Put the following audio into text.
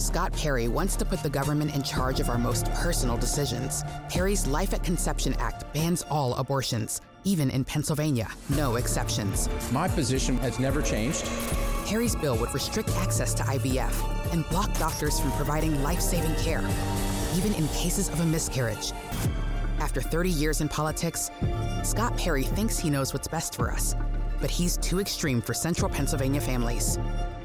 Scott Perry wants to put the government in charge of our most personal decisions. Perry's Life at Conception Act bans all abortions, even in Pennsylvania, no exceptions. My position has never changed. Perry's bill would restrict access to IVF and block doctors from providing life-saving care, even in cases of a miscarriage. After 30 years in politics, Scott Perry thinks he knows what's best for us, but he's too extreme for central Pennsylvania families.